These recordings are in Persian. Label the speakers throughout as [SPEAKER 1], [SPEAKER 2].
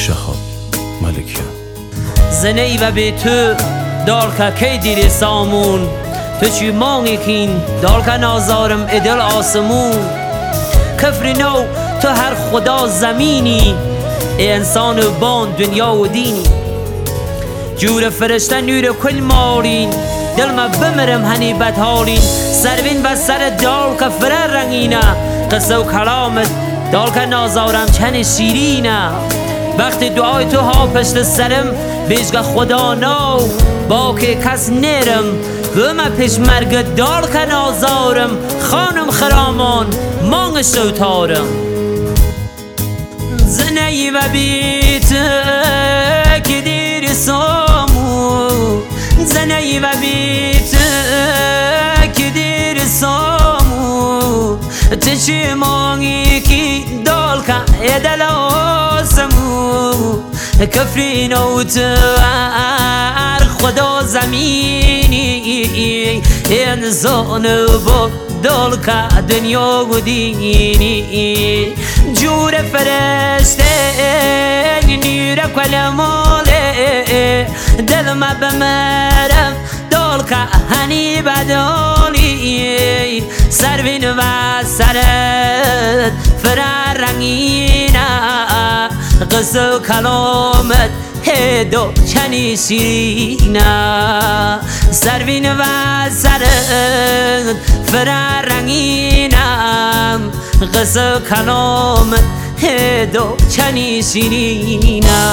[SPEAKER 1] شهاب ملکیان
[SPEAKER 2] زنی و به تو دالکا کی دیر سامون تو چی مانگی کین دالکا نازارم ادل آسمون کفر نو تو هر خدا زمینی ای انسان بان دنیا و دینی جور فرشته نور کل مارین دل ما بمرم هنی بدحالین سروین بس سر دالکا فرر رنگینه قصه و کلامت دالکا نازارم چن شیرینه وقتی دعای تو ها پشت سرم بیشگه خدا نو با که کس نرم گمه پیش مرگ دالکا نازارم خانم خرامان مانگ شوتارم زنی و بیت که دیر سامو زنی و بیت که دیر سامو تشی مانگی کی دالکا ادل آسمو کفری نوت ار خدا زمینی انسان با دالکا دنیا و دینی جور فرشته نیر کلماله دل ما بمرم دالکا هنی بدالی سروین و سرت فرر رنگینه قصه و کلامت هدو چنی شیرینه سروین و سرت فرر رنگینه قصه و کلامت هدو چنی شیرینه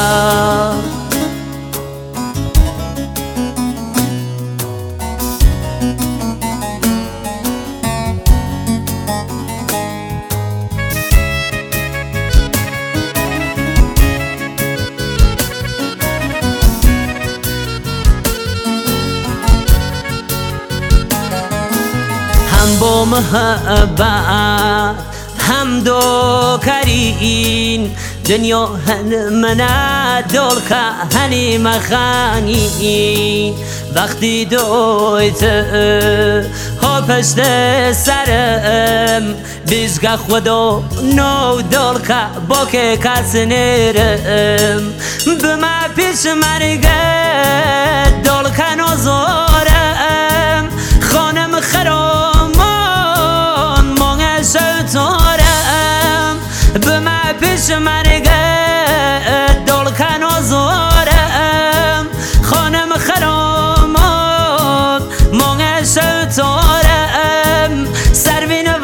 [SPEAKER 2] هم با محبت هم دو کرین دنیا هن منه دالکا هنی مخانی وقتی دویت ها پشت سرم بیشگه خدا نو دالکا با که کس نرم بما پیش مرگه دالکا نازارم خانم خرامان مانگ شوتارم بما پیش مرگه دالکا نازارم خانم خرامان مانگ شوتارم سروین و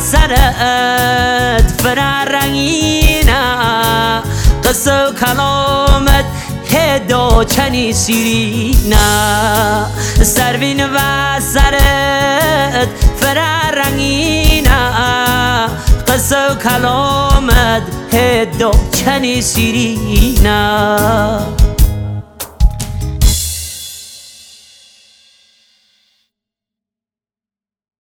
[SPEAKER 2] سرت فرر رنگینه قصه و کلامت هدو چنی شیرینه سروین و سرت فرر رنگینه قصه و کلامت هدو چنی شیرینه